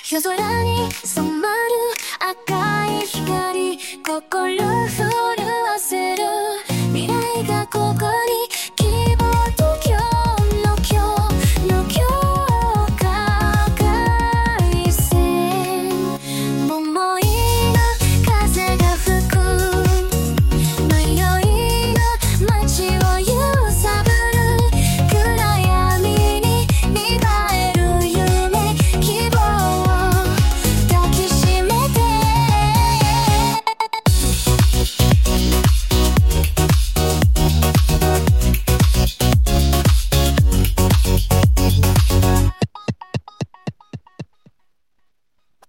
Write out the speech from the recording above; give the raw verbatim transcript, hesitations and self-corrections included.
夜空に染まる赤い光、心震わせる未来が